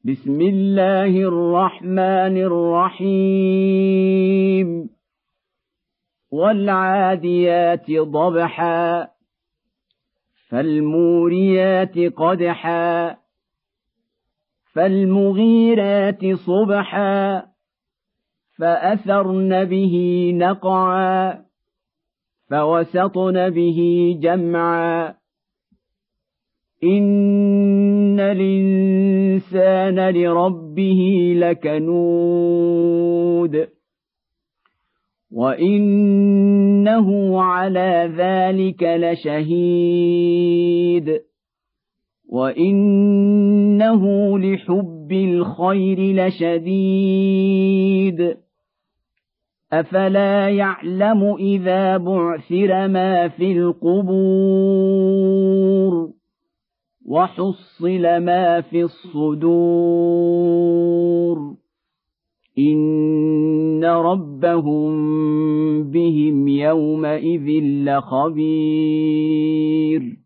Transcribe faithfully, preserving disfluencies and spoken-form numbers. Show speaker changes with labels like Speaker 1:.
Speaker 1: بسم الله الرحمن الرحيم والعاديات ضبحا فالموريات قدحا فالمغيرات صبحا فأثرن به نقعا فوسطن به جمعا إن الإنسان لربه لكنود وإنه على ذلك لشهيد وإنه لحب الخير لشديد أفلا يعلم إذا بعثر ما في القبور وحصل ما في الصدور إن ربهم بهم يومئذ لخبير